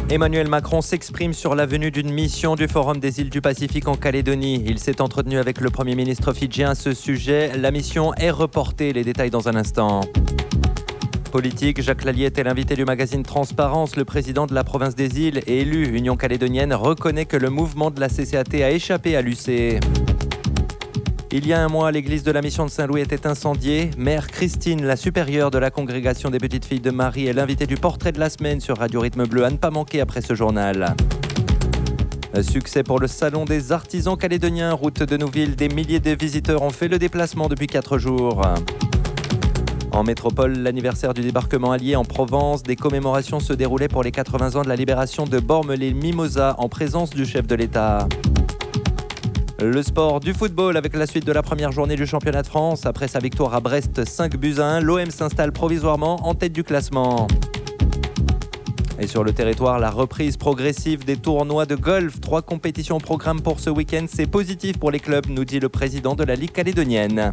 Emmanuel Macron s'exprime sur la venue d'une mission du Forum des îles du Pacifique en Calédonie. Il s'est entretenu avec le Premier ministre fidjien à ce sujet. La mission est reportée. Les détails dans un instant. Politique, Jacques Lalliette est l'invité du magazine Transparence. Le président de la province des îles et élu Union calédonienne reconnaît que le mouvement de la CCAT a échappé à l'UC. Il y a un mois, l'église de la Mission de Saint-Louis était incendiée. Mère Christine, la supérieure de la congrégation des Petites Filles de Marie, est l'invitée du portrait de la semaine sur Radio Rythme Bleu, à ne pas manquer après ce journal. Succès pour le Salon des artisans calédoniens. Route de Nouville, des milliers de visiteurs ont fait le déplacement depuis 4 jours. En métropole, l'anniversaire du débarquement allié en Provence. Des commémorations se déroulaient pour les 80 ans de la libération de Bormes-les-Mimosas en présence du chef de l'État. Le sport, du football avec la suite de la première journée du championnat de France. Après sa victoire à Brest 5-1, l'OM s'installe provisoirement en tête du classement. Et sur le territoire, la reprise progressive des tournois de golf. 3 compétitions au programme pour ce week-end. C'est positif pour les clubs, nous dit le président de la Ligue calédonienne.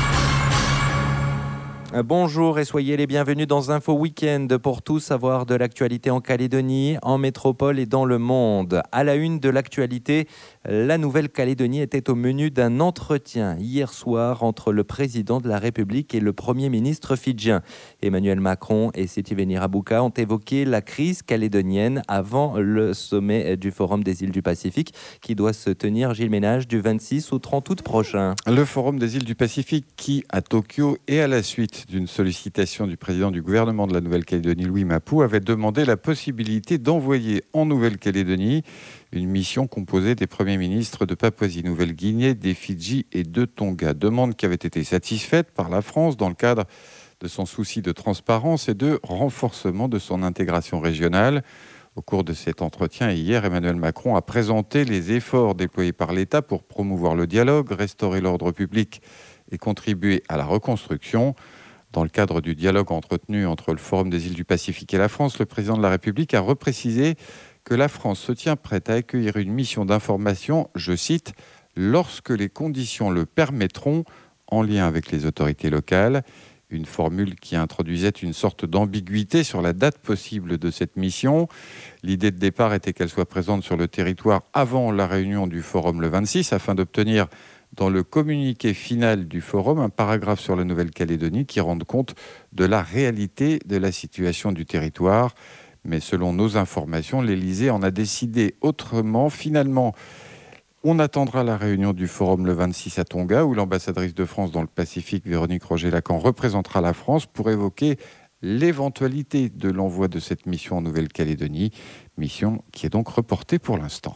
Bonjour et soyez les bienvenus dans Info Week-end pour tout savoir de l'actualité en Calédonie, en métropole et dans le monde. À la une de l'actualité, la Nouvelle-Calédonie était au menu d'un entretien hier soir entre le président de la République et le Premier ministre fidjien. Emmanuel Macron et Sitiveni Rabuka ont évoqué la crise calédonienne avant le sommet du Forum des îles du Pacifique qui doit se tenir, Gilles Ménage, du 26 au 30 août prochain. Le Forum des îles du Pacifique qui, à Tokyo et à la suite d'une sollicitation du président du gouvernement de la Nouvelle-Calédonie, Louis Mapou, avait demandé la possibilité d'envoyer en Nouvelle-Calédonie une mission composée des premiers ministres de Papouasie-Nouvelle-Guinée, des Fidji et de Tonga. Demande qui avait été satisfaite par la France dans le cadre de son souci de transparence et de renforcement de son intégration régionale. Au cours de cet entretien, hier, Emmanuel Macron a présenté les efforts déployés par l'État pour promouvoir le dialogue, restaurer l'ordre public et contribuer à la reconstruction. Dans le cadre du dialogue entretenu entre le Forum des îles du Pacifique et la France, le président de la République a reprécisé que la France se tient prête à accueillir une mission d'information, je cite, « lorsque les conditions le permettront, en lien avec les autorités locales ». Une formule qui introduisait une sorte d'ambiguïté sur la date possible de cette mission. L'idée de départ était qu'elle soit présente sur le territoire avant la réunion du Forum le 26, afin d'obtenir dans le communiqué final du Forum un paragraphe sur la Nouvelle-Calédonie qui rende compte de la réalité de la situation du territoire. Mais selon nos informations, l'Élysée en a décidé autrement. Finalement, on attendra la réunion du Forum le 26 à Tonga, où l'ambassadrice de France dans le Pacifique, Véronique Roger-Lacan, représentera la France pour évoquer l'éventualité de l'envoi de cette mission en Nouvelle-Calédonie, mission qui est donc reportée pour l'instant.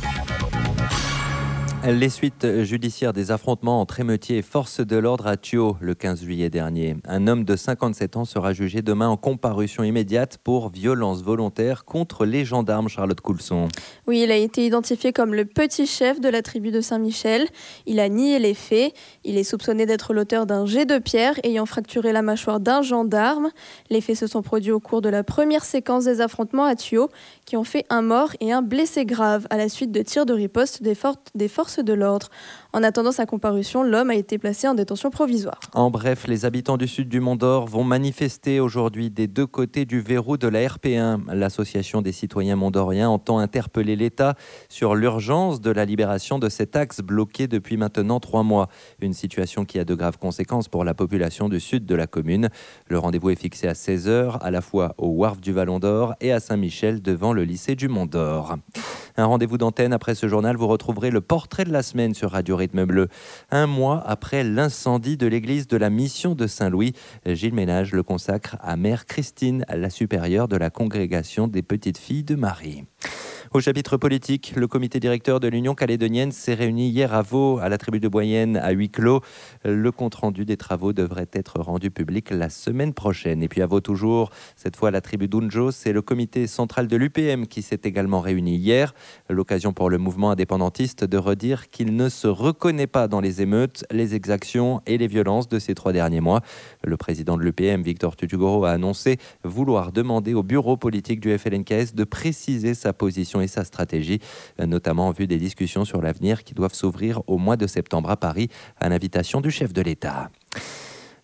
Les suites judiciaires des affrontements entre émeutiers et forces de l'ordre à Thio le 15 juillet dernier. Un homme de 57 ans sera jugé demain en comparution immédiate pour violence volontaire contre les gendarmes, Charlotte Coulson. Oui, il a été identifié comme le petit chef de la tribu de Saint-Michel. Il a nié les faits. Il est soupçonné d'être l'auteur d'un jet de pierre ayant fracturé la mâchoire d'un gendarme. Les faits se sont produits au cours de la première séquence des affrontements à Thio, qui ont fait un mort et un blessé grave à la suite de tirs de riposte des forces de l'ordre. En attendant sa comparution, l'homme a été placé en détention provisoire. En bref, les habitants du sud du Mont-d'Or vont manifester aujourd'hui des deux côtés du verrou de la RP1. L'association des citoyens mondoriens entend interpeller l'État sur l'urgence de la libération de cet axe bloqué depuis maintenant 3 mois. Une situation qui a de graves conséquences pour la population du sud de la commune. Le rendez-vous est fixé à 16h, à la fois au Wharf du Vallon d'Or et à Saint-Michel devant le lycée du Mont-d'Or. Un rendez-vous d'antenne après ce journal, vous retrouverez le portrait de la semaine sur Radio Rythme Bleu. Un mois après l'incendie de l'église de la Mission de Saint-Louis, Gilles Ménage le consacre à Mère Christine, la supérieure de la congrégation des Petites Filles de Marie. Au chapitre politique, le comité directeur de l'Union calédonienne s'est réuni hier à Vaud, à la tribu de Boyenne, à huis clos. Le compte-rendu des travaux devrait être rendu public la semaine prochaine. Et puis à Vaud toujours, cette fois à la tribu d'Unjo, c'est le comité central de l'UPM qui s'est également réuni hier. L'occasion pour le mouvement indépendantiste de redire qu'il ne se reconnaît pas dans les émeutes, les exactions et les violences de ces 3 derniers mois. Le président de l'UPM, Victor Tutugoro, a annoncé vouloir demander au bureau politique du FLNKS de préciser sa position et sa stratégie, notamment en vue des discussions sur l'avenir qui doivent s'ouvrir au mois de septembre à Paris à l'invitation du chef de l'État.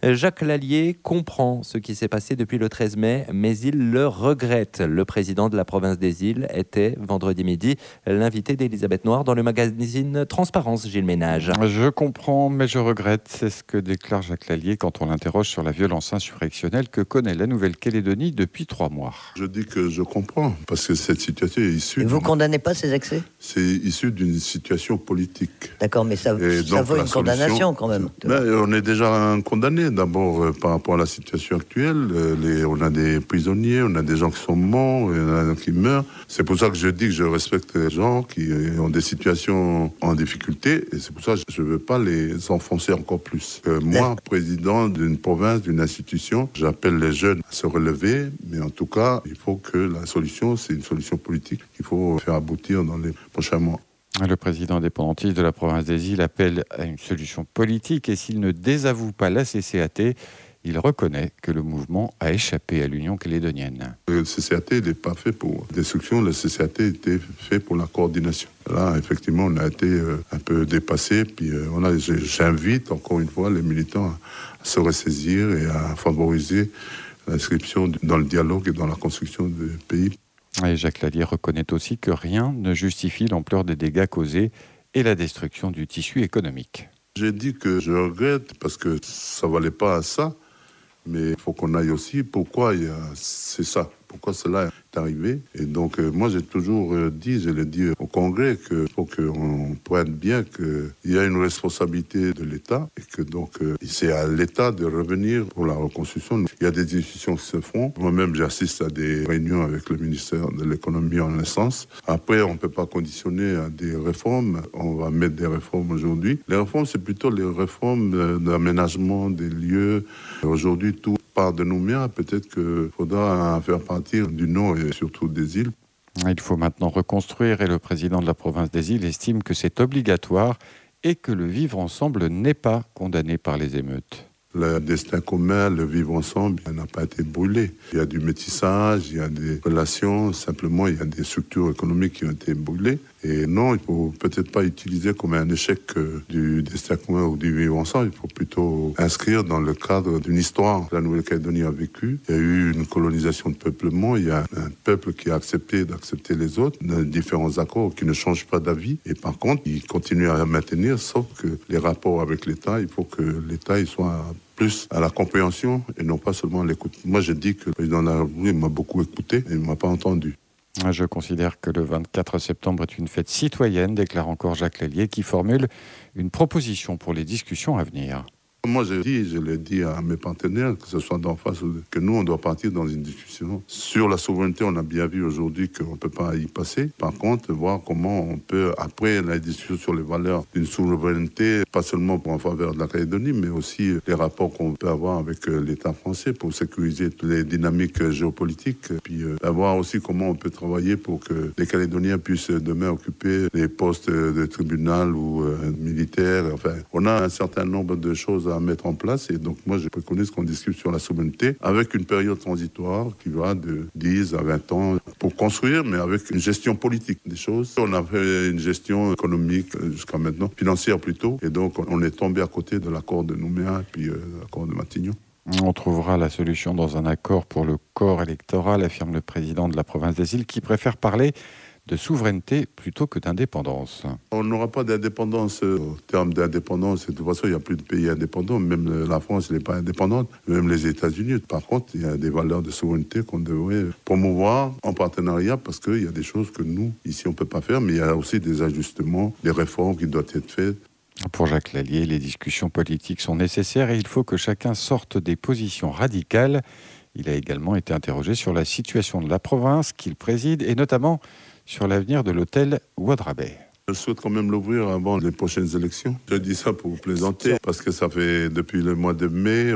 Jacques Lallier comprend ce qui s'est passé depuis le 13 mai, mais il le regrette. Le président de la province des Îles était, vendredi midi, l'invité d'Elisabeth Noir dans le magazine Transparence, Gilles Ménage. Je comprends, mais je regrette. C'est ce que déclare Jacques Lallier quand on l'interroge sur la violence insurrectionnelle que connaît la Nouvelle-Calédonie depuis 3 mois. Je dis que je comprends, parce que cette situation est issue... Et vous condamnez pas ces excès ? C'est issu d'une situation politique. D'accord, mais ça vaut une condamnation quand même. On est déjà condamné. D'abord, par rapport à la situation actuelle, on a des prisonniers, on a des gens qui sont morts, il y en a qui meurent. C'est pour ça que je dis que je respecte les gens qui ont des situations en difficulté, et c'est pour ça que je ne veux pas les enfoncer encore plus. Moi, président d'une province, d'une institution, j'appelle les jeunes à se relever, mais en tout cas, il faut que la solution, c'est une solution politique qu'il faut faire aboutir dans les prochains mois. Le président indépendantiste de la province des Îles appelle à une solution politique et s'il ne désavoue pas la CCAT, il reconnaît que le mouvement a échappé à l'Union calédonienne. Le CCAT n'est pas fait pour destruction, le CCAT était fait pour la coordination. Là, effectivement, on a été un peu dépassé, puis j'invite encore une fois les militants à se ressaisir et à favoriser l'inscription dans le dialogue et dans la construction du pays. Et Jacques Lallier reconnaît aussi que rien ne justifie l'ampleur des dégâts causés et la destruction du tissu économique. J'ai dit que je regrette parce que ça ne valait pas à ça, mais il faut qu'on aille aussi pourquoi c'est ça. Pourquoi cela est arrivé. Et donc, moi, j'ai toujours dit, je l'ai dit au Congrès, qu'il faut qu'on prenne bien qu'il y a une responsabilité de l'État et que donc, c'est à l'État de revenir pour la reconstruction. Il y a des discussions qui se font. Moi-même, j'assiste à des réunions avec le ministère de l'économie en essence. Après, on ne peut pas conditionner à des réformes. On va mettre des réformes aujourd'hui. Les réformes, c'est plutôt les réformes d'aménagement des lieux. Aujourd'hui, tout part de Nouméa. Peut-être qu'il faudra faire partir du Nord et surtout des îles. Il faut maintenant reconstruire et le président de la province des Îles estime que c'est obligatoire et que le vivre ensemble n'est pas condamné par les émeutes. Le destin commun, le vivre ensemble, n'a pas été brûlé. Il y a du métissage, il y a des relations, simplement il y a des structures économiques qui ont été brûlées. Et non, il ne faut peut-être pas utiliser comme un échec du destin commun ou du vivre ensemble. Il faut plutôt inscrire dans le cadre d'une histoire que la Nouvelle-Calédonie a vécue. Il y a eu une colonisation de peuplement, il y a un peuple qui a accepté d'accepter les autres, différents accords qui ne changent pas d'avis. Et par contre, il continue à maintenir, sauf que les rapports avec l'État, il faut que l'État il soit plus à la compréhension et non pas seulement à l'écoute. Moi, je dis que le président de la République m'a beaucoup écouté et il ne m'a pas entendu. Je considère que le 24 septembre est une fête citoyenne, déclare encore Jacques Lallier, qui formule une proposition pour les discussions à venir. Moi, je l'ai dit à mes partenaires, que ce soit d'en face, que nous, on doit partir dans une discussion. Sur la souveraineté, on a bien vu aujourd'hui qu'on ne peut pas y passer. Par contre, voir comment on peut, après la discussion sur les valeurs d'une souveraineté, pas seulement en faveur de la Calédonie, mais aussi les rapports qu'on peut avoir avec l'État français pour sécuriser toutes les dynamiques géopolitiques. Puis voir aussi comment on peut travailler pour que les Calédoniens puissent demain occuper les postes de tribunal ou militaires. Enfin, on a un certain nombre de choses à mettre en place et donc moi je préconise qu'on discute sur la souveraineté avec une période transitoire qui va de 10 à 20 ans pour construire mais avec une gestion politique des choses. On a fait une gestion économique jusqu'à maintenant, financière plutôt, et donc on est tombé à côté de l'accord de Nouméa et puis l'accord de Matignon. On trouvera la solution dans un accord pour le corps électoral, affirme le président de la province des Îles qui préfère parler de souveraineté plutôt que d'indépendance. On n'aura pas d'indépendance au terme d'indépendance. De toute façon, il n'y a plus de pays indépendants. Même la France n'est pas indépendante, même les États-Unis. Par contre, il y a des valeurs de souveraineté qu'on devrait promouvoir en partenariat parce qu'il y a des choses que nous, ici, on ne peut pas faire, mais il y a aussi des ajustements, des réformes qui doivent être faites. Pour Jacques Lallier, les discussions politiques sont nécessaires et il faut que chacun sorte des positions radicales. Il a également été interrogé sur la situation de la province qu'il préside et notamment sur l'avenir de l'hôtel Ouadrabey. Je souhaite quand même l'ouvrir avant les prochaines élections. Je dis ça pour plaisanter, parce que ça fait depuis le mois de mai,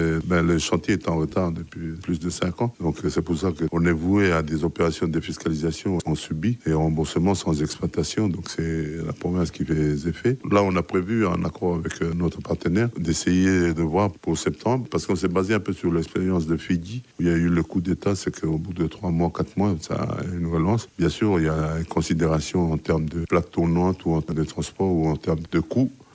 le chantier est en retard depuis plus de 5 ans. Donc c'est pour ça qu'on est voué à des opérations de défiscalisation en subi et remboursement sans exploitation. Donc c'est la province qui fait les effets. Là, on a prévu un accord avec notre partenaire d'essayer de voir pour septembre, parce qu'on s'est basé un peu sur l'expérience de Fidji, où il y a eu le coup d'État, c'est qu'au bout de 3 mois, 4 mois, ça a une relance. Bien sûr, il y a une considération en termes de plateau tournante ou en termes de transport ou en termes de coûts.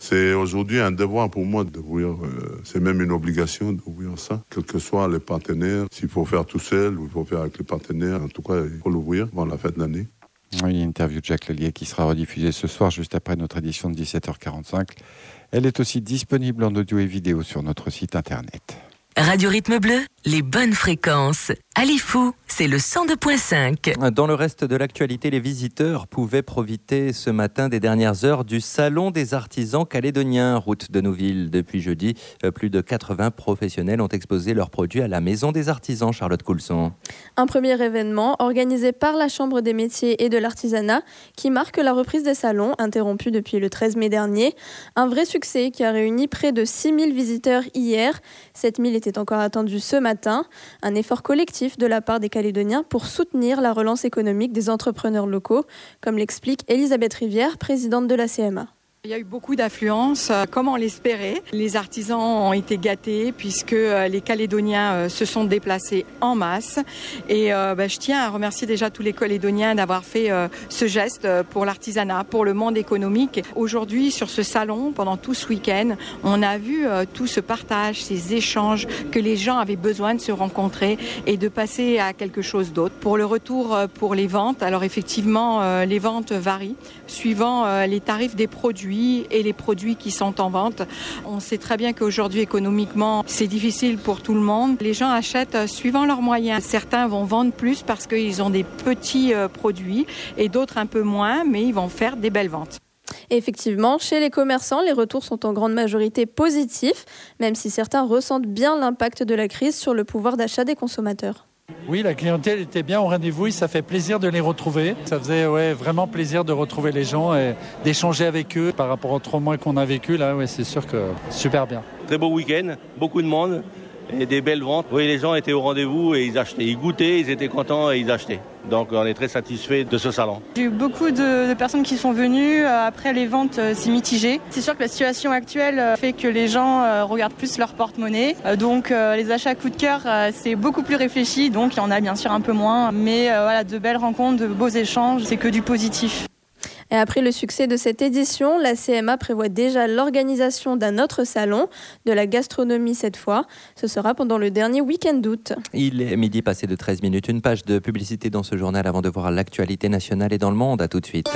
C'est aujourd'hui un devoir pour moi d'ouvrir, c'est même une obligation d'ouvrir ça, quels que soient les partenaires. S'il faut faire tout seul ou il faut faire avec les partenaires, en tout cas, il faut l'ouvrir avant la fin de l'année. Oui, interview de Jacques Lallier qui sera rediffusée ce soir, juste après notre édition de 17h45. Elle est aussi disponible en audio et vidéo sur notre site internet. Radio Rythme Bleu, les bonnes fréquences. À Lifou, c'est le 102.5. Dans le reste de l'actualité, les visiteurs pouvaient profiter ce matin des dernières heures du Salon des artisans calédoniens, route de Nouville. Depuis jeudi, plus de 80 professionnels ont exposé leurs produits à la Maison des artisans, Charlotte Coulson. Un premier événement organisé par la Chambre des métiers et de l'artisanat qui marque la reprise des salons, interrompus depuis le 13 mai dernier. Un vrai succès qui a réuni près de 6000 visiteurs hier. 7000 étaient encore attendus ce matin. Un effort collectif de la part des Calédoniens pour soutenir la relance économique des entrepreneurs locaux, comme l'explique Elisabeth Rivière, présidente de la CMA. Il y a eu beaucoup d'affluence, comme on l'espérait. Les artisans ont été gâtés puisque les Calédoniens se sont déplacés en masse. Et je tiens à remercier déjà tous les Calédoniens d'avoir fait ce geste pour l'artisanat, pour le monde économique. Aujourd'hui, sur ce salon, pendant tout ce week-end, on a vu tout ce partage, ces échanges, que les gens avaient besoin de se rencontrer et de passer à quelque chose d'autre. Pour le retour pour les ventes, alors effectivement, les ventes varient suivant les tarifs des produits et les produits qui sont en vente. On sait très bien qu'aujourd'hui, économiquement, c'est difficile pour tout le monde. Les gens achètent suivant leurs moyens. Certains vont vendre plus parce qu'ils ont des petits produits et d'autres un peu moins, mais ils vont faire des belles ventes. Et effectivement, chez les commerçants, les retours sont en grande majorité positifs, même si certains ressentent bien l'impact de la crise sur le pouvoir d'achat des consommateurs. Oui, la clientèle était bien au rendez-vous et ça fait plaisir de les retrouver. Ça faisait vraiment plaisir de retrouver les gens et d'échanger avec eux par rapport aux 3 mois qu'on a vécu. Là, c'est sûr que super bien. Très beau week-end, beaucoup de monde et des belles ventes. Oui, les gens étaient au rendez-vous et ils achetaient. Ils goûtaient, ils étaient contents et ils achetaient. Donc on est très satisfaits de ce salon. J'ai eu beaucoup de personnes qui sont venues. Après les ventes, c'est mitigé. C'est sûr que la situation actuelle fait que les gens regardent plus leur porte-monnaie. Donc les achats à coup de cœur, c'est beaucoup plus réfléchi. Donc il y en a bien sûr un peu moins. Mais de belles rencontres, de beaux échanges, c'est que du positif. Et après le succès de cette édition, la CMA prévoit déjà l'organisation d'un autre salon, de la gastronomie cette fois. Ce sera pendant le dernier week-end d'août. Il est midi passé de 13 minutes. Une page de publicité dans ce journal avant de voir l'actualité nationale et dans le monde. À tout de suite.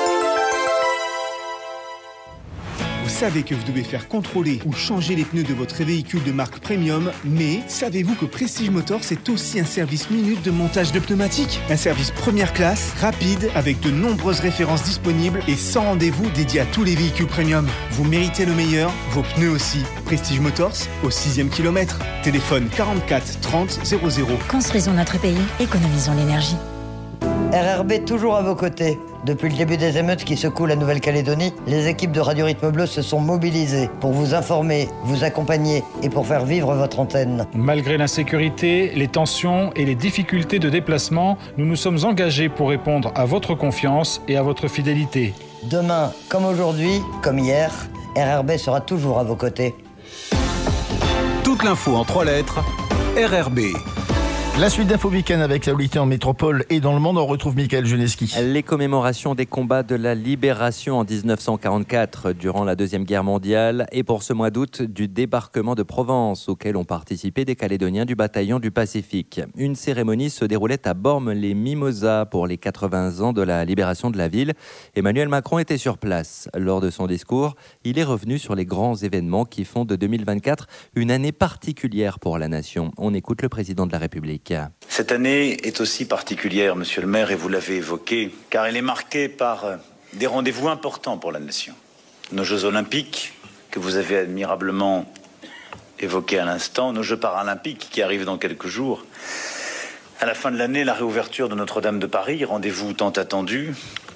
Vous savez que vous devez faire contrôler ou changer les pneus de votre véhicule de marque premium, mais savez-vous que Prestige Motors c'est aussi un service minute de montage de pneumatiques? Un service première classe, rapide, avec de nombreuses références disponibles et sans rendez-vous dédié à tous les véhicules premium. Vous méritez le meilleur, vos pneus aussi. Prestige Motors, au 6e kilomètre. Téléphone 44 30 00. Construisons notre pays, économisons l'énergie. RRB toujours à vos côtés. Depuis le début des émeutes qui secouent la Nouvelle-Calédonie, les équipes de Radio Rythme Bleu se sont mobilisées pour vous informer, vous accompagner et pour faire vivre votre antenne. Malgré l'insécurité, les tensions et les difficultés de déplacement, nous nous sommes engagés pour répondre à votre confiance et à votre fidélité. Demain, comme aujourd'hui, comme hier, RRB sera toujours à vos côtés. Toute l'info en 3 lettres, RRB. La suite d'Info Week-end avec l'actualité en métropole et dans le monde, on retrouve Michael Juneski. Les commémorations des combats de la libération en 1944 durant la Deuxième Guerre mondiale et pour ce mois d'août du débarquement de Provence auquel ont participé des Calédoniens du bataillon du Pacifique. Une cérémonie se déroulait à Bormes-les-Mimosas pour les 80 ans de la libération de la ville. Emmanuel Macron était sur place. Lors de son discours, il est revenu sur les grands événements qui font de 2024 une année particulière pour la nation. On écoute le président de la République. Cette année est aussi particulière, monsieur le maire, et vous l'avez évoqué, car elle est marquée par des rendez-vous importants pour la nation. Nos Jeux Olympiques, que vous avez admirablement évoqués à l'instant, nos Jeux Paralympiques qui arrivent dans quelques jours. À la fin de l'année, la réouverture de Notre-Dame de Paris, rendez-vous tant attendu.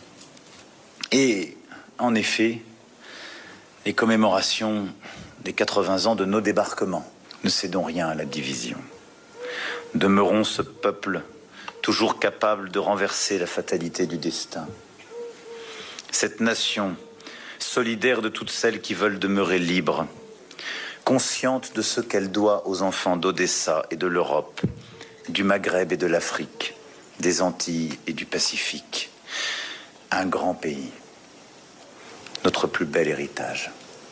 Et en effet, les commémorations des 80 ans de nos débarquements. Ne cédons rien à la division. Demeurons ce peuple toujours capable de renverser la fatalité du destin. Cette nation, solidaire de toutes celles qui veulent demeurer libres, consciente de ce qu'elle doit aux enfants d'Odessa et de l'Europe, du Maghreb et de l'Afrique, des Antilles et du Pacifique. Un grand pays, notre plus bel héritage.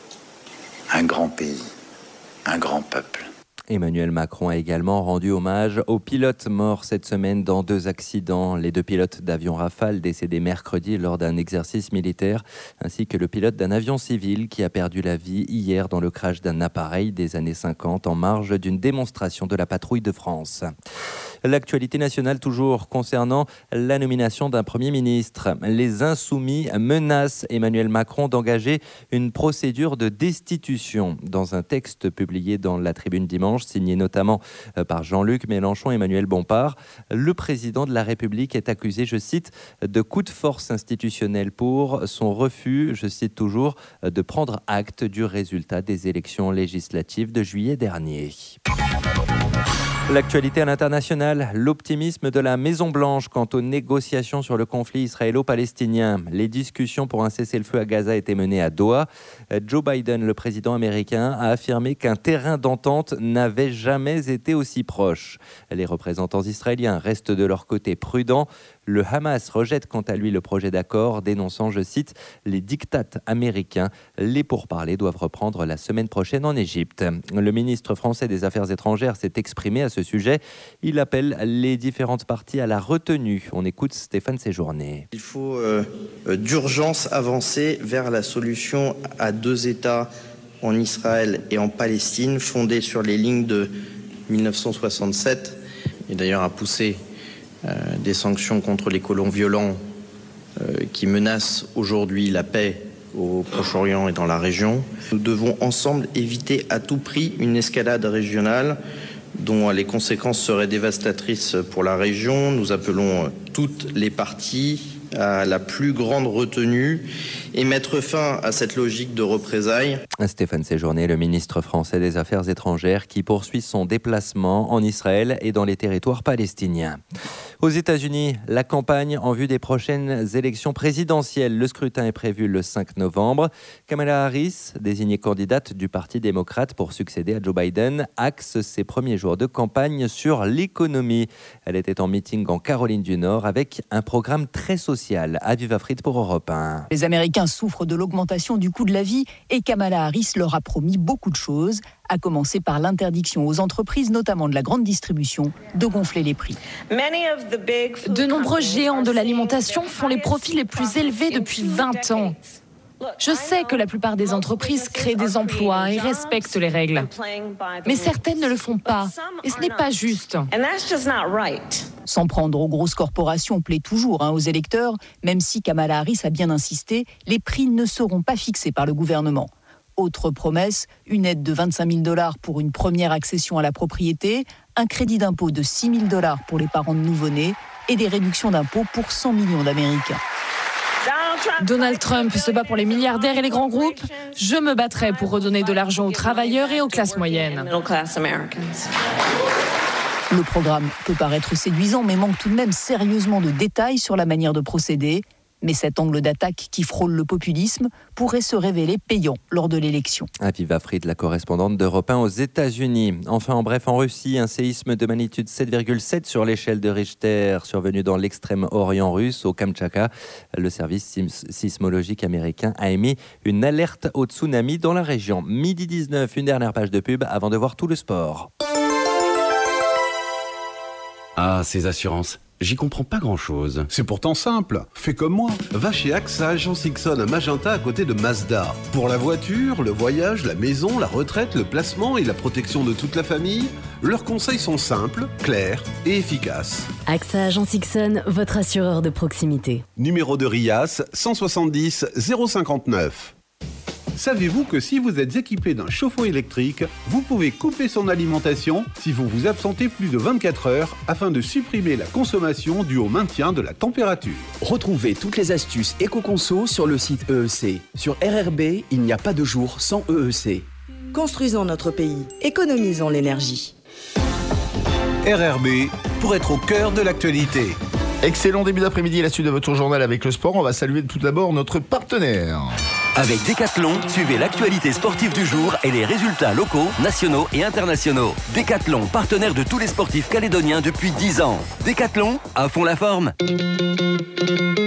un grand pays, un grand peuple. Emmanuel Macron a également rendu hommage aux pilotes morts cette semaine dans 2 accidents. Les 2 pilotes d'avion Rafale décédés mercredi lors d'un exercice militaire, ainsi que le pilote d'un avion civil qui a perdu la vie hier dans le crash d'un appareil des années 50 en marge d'une démonstration de la patrouille de France. L'actualité nationale toujours concernant la nomination d'un Premier ministre. Les Insoumis menacent Emmanuel Macron d'engager une procédure de destitution. Dans un texte publié dans la Tribune dimanche, signé notamment par Jean-Luc Mélenchon et Emmanuel Bompard, le président de la République est accusé, je cite, de coup de force institutionnel pour son refus, je cite toujours, de prendre acte du résultat des élections législatives de juillet dernier. L'actualité à l'international, l'optimisme de la Maison-Blanche quant aux négociations sur le conflit israélo-palestinien. Les discussions pour un cessez-le-feu à Gaza étaient menées à Doha. Joe Biden, le président américain, a affirmé qu'un terrain d'entente n'avait jamais été aussi proche. Les représentants israéliens restent de leur côté prudents. Le Hamas rejette quant à lui le projet d'accord, dénonçant, je cite, les dictats américains. Les pourparlers doivent reprendre la semaine prochaine en Égypte. Le ministre français des Affaires étrangères s'est exprimé à ce sujet. Il appelle les différentes parties à la retenue. On écoute Stéphane Séjourné. Il faut d'urgence avancer vers la solution à 2 États en Israël et en Palestine, fondée sur les lignes de 1967, et d'ailleurs a poussé des sanctions contre les colons violents qui menacent aujourd'hui la paix au Proche-Orient et dans la région. Nous devons ensemble éviter à tout prix une escalade régionale dont les conséquences seraient dévastatrices pour la région. Nous appelons toutes les parties à la plus grande retenue et mettre fin à cette logique de représailles. Stéphane Séjourné, le ministre français des Affaires étrangères, qui poursuit son déplacement en Israël et dans les territoires palestiniens. Aux États-Unis, la campagne en vue des prochaines élections présidentielles. Le scrutin est prévu le 5 novembre. Kamala Harris, désignée candidate du Parti démocrate pour succéder à Joe Biden, axe ses premiers jours de campagne sur l'économie. Elle était en meeting en Caroline du Nord avec un programme très social. Aviva Fried pour Europe 1. Les Américains souffrent de l'augmentation du coût de la vie et Kamala Harris leur a promis beaucoup de choses, à commencer par l'interdiction aux entreprises, notamment de la grande distribution, de gonfler les prix. De nombreux géants de l'alimentation font les profits les plus élevés depuis 20 ans. Je sais que la plupart des entreprises créent des emplois et respectent les règles. Mais certaines ne le font pas. Et ce n'est pas juste. S'en prendre aux grosses corporations plaît toujours aux électeurs. Même si Kamala Harris a bien insisté, les prix ne seront pas fixés par le gouvernement. Autre promesse, une aide de $25 000 pour une première accession à la propriété, un crédit d'impôt de $6 000 pour les parents de nouveau-nés et des réductions d'impôts pour 100 millions d'Américains. Donald Trump se bat pour les milliardaires et les grands groupes. Je me battrai pour redonner de l'argent aux travailleurs et aux classes moyennes. Le programme peut paraître séduisant, mais manque tout de même sérieusement de détails sur la manière de procéder. Mais cet angle d'attaque qui frôle le populisme pourrait se révéler payant lors de l'élection. Aviva Fried, la correspondante d'Europe 1 aux États-Unis. Enfin, en bref, en Russie, un séisme de magnitude 7,7 sur l'échelle de Richter, survenu dans l'extrême-orient russe, au Kamtchatka. Le service sismologique américain a émis une alerte au tsunami dans la région. Midi 19, une dernière page de pub avant de voir tout le sport. Ah, ces assurances. J'y comprends pas grand-chose. C'est pourtant simple. Fais comme moi. Va chez AXA Agence Ixon à Magenta à côté de Mazda. Pour la voiture, le voyage, la maison, la retraite, le placement et la protection de toute la famille, leurs conseils sont simples, clairs et efficaces. AXA Agence Ixon, votre assureur de proximité. Numéro de RIAS 170 059. Savez-vous que si vous êtes équipé d'un chauffe-eau électrique, vous pouvez couper son alimentation si vous vous absentez plus de 24 heures afin de supprimer la consommation due au maintien de la température. Retrouvez toutes les astuces éco-conso sur le site EEC. Sur RRB, il n'y a pas de jour sans EEC. Construisons notre pays, économisons l'énergie. RRB, pour être au cœur de l'actualité. Excellent début d'après-midi, la suite de votre journal avec le sport. On va saluer tout d'abord notre partenaire. Avec Decathlon, suivez l'actualité sportive du jour et les résultats locaux, nationaux et internationaux. Decathlon, partenaire de tous les sportifs calédoniens depuis 10 ans. Decathlon, à fond la forme.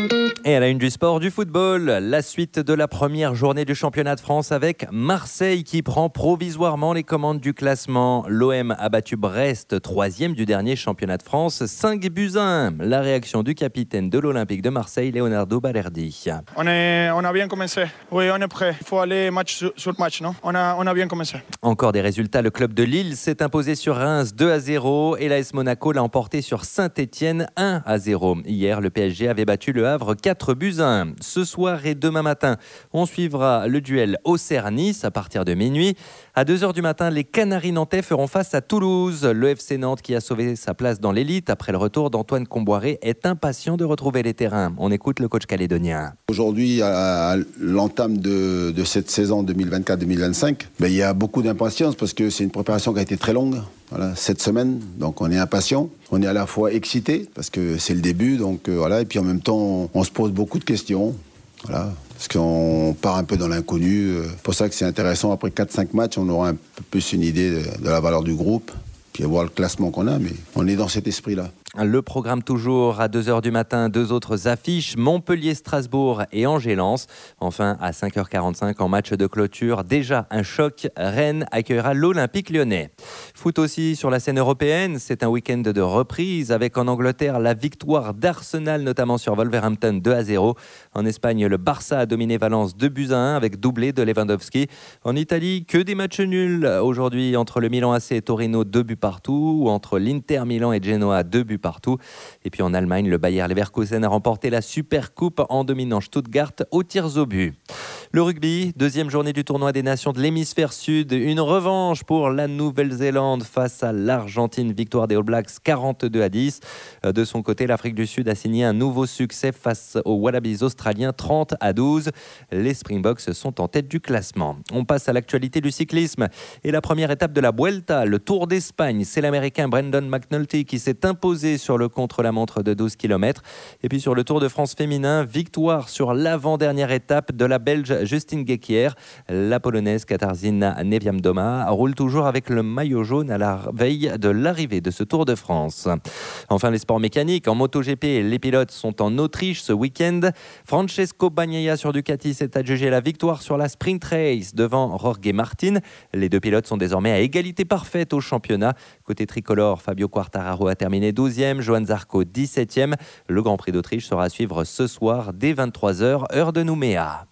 Et à la une du sport, du football, la suite de la première journée du championnat de France avec Marseille qui prend provisoirement les commandes du classement. L'OM a battu Brest, 3e du dernier championnat de France, 5-1. La réaction du capitaine de l'Olympique de Marseille, Leonardo Balerdi. On a bien commencé. Oui, on est prêt. Il faut aller match sur match, non ? On a bien commencé. Encore des résultats. Le club de Lille s'est imposé sur Reims 2-0 et l'AS Monaco l'a emporté sur Saint-Etienne 1-0. Hier, le PSG avait battu le Havre 4-1. Ce soir et demain matin, on suivra le duel Auxerre-Nice à partir de minuit. À 2h du matin, les Canaries nantais feront face à Toulouse. Le FC Nantes, qui a sauvé sa place dans l'élite après le retour d'Antoine Comboiré, est impatient de retrouver les terrains. On écoute le coach calédonien. Aujourd'hui, à l'entame de cette saison 2024-2025, il y a beaucoup d'impatience parce que c'est une préparation qui a été très longue. Voilà, 7 semaines, donc on est impatient. On est à la fois excité parce que c'est le début, donc voilà. Et puis en même temps, on se pose beaucoup de questions. Voilà, parce qu'on part un peu dans l'inconnu. C'est pour ça que c'est intéressant. Après 4-5 matchs, on aura un peu plus une idée de la valeur du groupe. Puis voir le classement qu'on a, mais on est dans cet esprit-là. Le programme toujours à 2h du matin, 2 autres affiches, Montpellier-Strasbourg et Angers-Lens. Enfin, à 5h45 en match de clôture, déjà un choc, Rennes accueillera l'Olympique lyonnais. Foot aussi sur la scène européenne, c'est un week-end de reprise avec en Angleterre la victoire d'Arsenal, notamment sur Wolverhampton 2-0. En Espagne, le Barça a dominé Valence 2-1 avec doublé de Lewandowski. En Italie, que des matchs nuls aujourd'hui entre le Milan AC et Torino, 2 buts partout, ou entre l'Inter Milan et Genoa, 2 buts partout. Et puis en Allemagne, le Bayer Leverkusen a remporté la Supercoupe en dominant Stuttgart aux tirs au but. Le rugby, deuxième journée du tournoi des nations de l'hémisphère sud. Une revanche pour la Nouvelle-Zélande face à l'Argentine. Victoire des All Blacks 42-10. De son côté, l'Afrique du Sud a signé un nouveau succès face aux Wallabies australiens 30-12. Les Springboks sont en tête du classement. On passe à l'actualité du cyclisme. Et la première étape de la Vuelta, le Tour d'Espagne. C'est l'Américain Brandon McNulty qui s'est imposé sur le contre-la-montre de 12 km. Et puis sur le Tour de France féminin, victoire sur l'avant-dernière étape de la Belge Justine Guéquière. La Polonaise Katarzyna Niewiadoma roule toujours avec le maillot jaune à la veille de l'arrivée de ce Tour de France. Enfin, les sports mécaniques. En MotoGP, les pilotes sont en Autriche ce week-end. Francesco Bagnaia sur Ducati s'est adjugé la victoire sur la Sprint Race devant Jorge Martin. Les deux pilotes sont désormais à égalité parfaite au championnat. Côté tricolore, Fabio Quartararo a terminé 12e, Johann Zarco 17e. Le Grand Prix d'Autriche sera à suivre ce soir dès 23h, heure de Nouméa.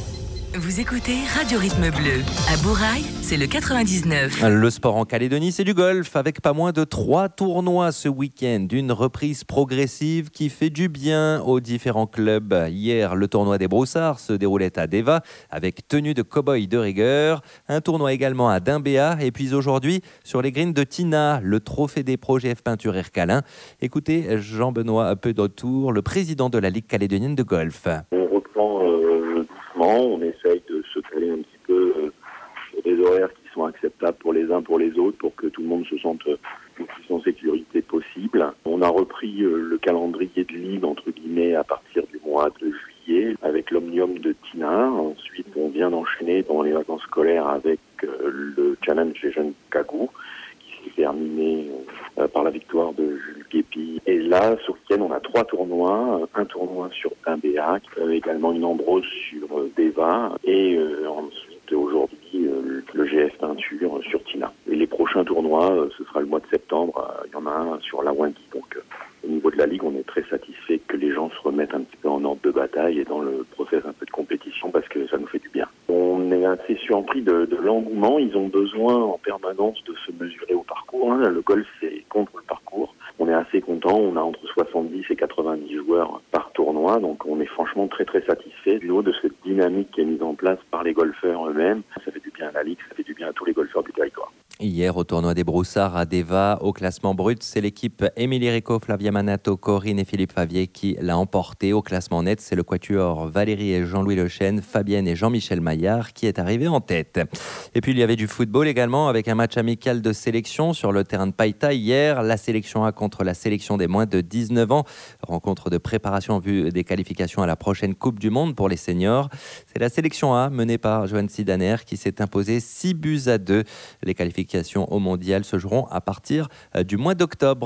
Vous écoutez Radio Rythme Bleu. À Bourail, c'est le 99. Le sport en Calédonie, c'est du golf, avec pas moins de 3 tournois ce week-end. Une reprise progressive qui fait du bien aux différents clubs. Hier, le tournoi des Broussards se déroulait à Deva, avec tenue de cow-boy de rigueur. Un tournoi également à Dimbéa. Et puis aujourd'hui, sur les greens de Tina, le trophée des pros GF Peinture Ercalin. Écoutez Jean-Benoît Pedotour, le président de la Ligue calédonienne de golf. On reprend on essaye de se caler un petit peu sur des horaires qui sont acceptables pour les uns, pour les autres, pour que tout le monde se sente le plus en sécurité possible. On a repris le calendrier de ligue, entre guillemets, à partir du mois de juillet, avec l'Omnium de Tina. Ensuite, on vient d'enchaîner pendant les vacances scolaires avec le Challenge des jeunes Kagou, qui s'est terminé par la victoire de Jules Guépi. Et là, ce week-end, on a 3 tournois. Un tournoi sur Dimbéa, également une Ambrose sur Deva, et ensuite, aujourd'hui, le GF Peinture sur Tina. Et les prochains tournois, ce sera le mois de septembre. Il y en a un sur la Wendy. Donc, au niveau de la Ligue, on est très satisfait que les gens se remettent un petit peu en ordre de bataille et dans le process un peu de compétition, parce que ça nous fait du bien. On est assez surpris de l'engouement. Ils ont besoin en permanence de se mesurer au parcours. Le golf, c'est contre le parcours. On est assez content. On a entre 70 et 90 joueurs par tournoi. Donc, on est franchement très, très satisfait du haut de cette dynamique qui est mise en place par les golfeurs eux-mêmes. Ça fait du bien à la Ligue, ça fait du bien à tous les golfeurs du territoire. Hier, au tournoi des Broussards à Deva, au classement brut, c'est l'équipe Émilie Rico, Flavia Manato, Corinne et Philippe Favier qui l'a emporté. Au classement net, c'est le quatuor Valérie et Jean-Louis Lechêne, Fabienne et Jean-Michel Maillard qui est arrivé en tête. Et puis, il y avait du football également avec un match amical de sélection sur le terrain de Païta. Hier, la sélection A contre la sélection des moins de 19 ans. Rencontre de préparation en vue des qualifications à la prochaine Coupe du Monde pour les seniors. C'est la sélection A menée par Johan Sidaner qui s'est imposée 6-2. Les qualifications au mondial se joueront à partir du mois d'octobre.